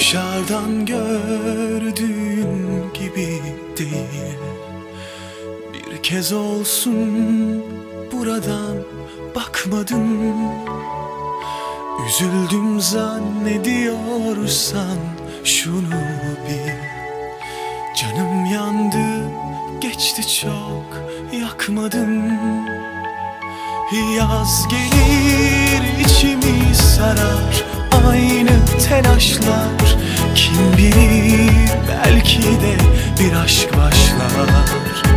Dışarıdan gördüğün gibi değil. Bir kez olsun buradan bakmadın. Üzüldüm zannediyorsan şunu bil. Canım yandı, geçti çok, yakmadın. Yaz gelir, içimi sarar aynı telaşlar. Kim bilir, belki de bir aşk başlar.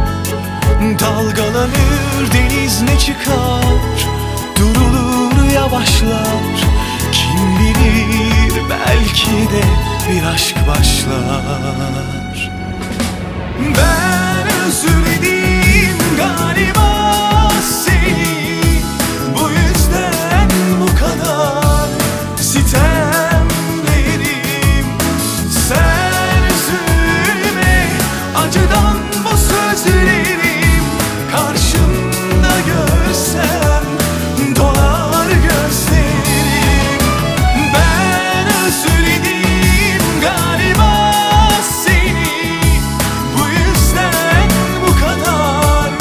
Dalgalanır deniz, ne çıkar, durulur yavaşlar. Kim bilir, belki de bir aşk başlar. Ben özledim galiba seni, bu yüzden bu kadar sitemlerim. Sen üzülme, acıdan bu sözlerim karşımda görsem dolar gözlerim. Ben özledim galiba seni, bu yüzden bu kadar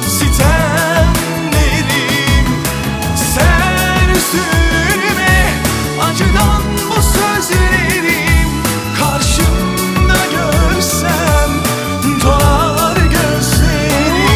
sitemlerim. Sen üzülme, acıdan bu sözlerim karşımda görsem dolar gözlerim.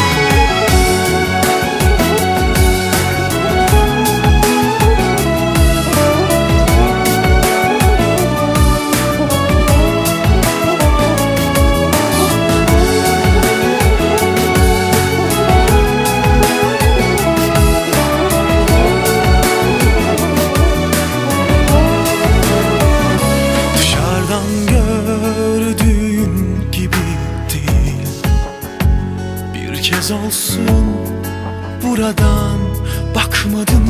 Dışarıdan gördüğün gibi değil. Bir kez olsun buradan bakmadın.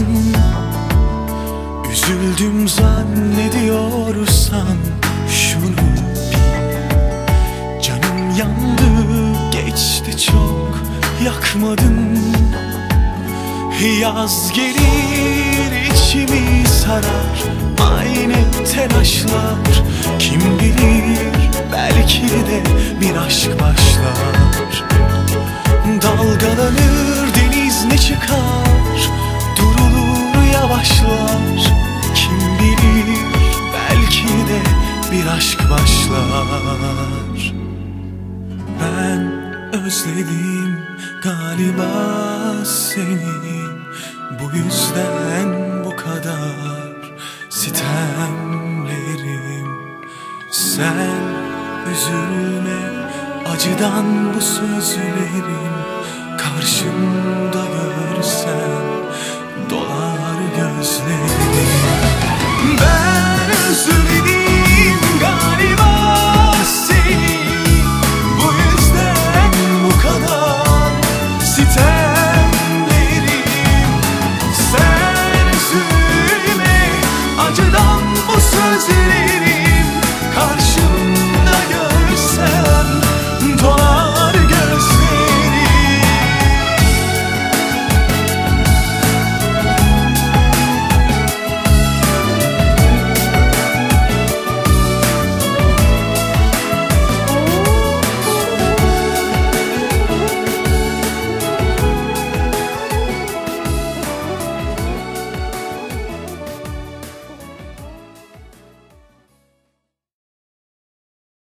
Üzüldüm zannediyorsan şunu bil. Canım yandı, geçti çok, yakmadın. Yaz gelir, içimi sarar aynı telaşlar. Kim bilir, belki de bir aşk başlar. Dalgalanır deniz, ne çıkar, durulur yavaşlar. Kim bilir, belki de bir aşk başlar. Ben özledim galiba seni, bu yüzden bu kadar sitemlerim. Sen üzülme, acıdan bu sözlerim karşımda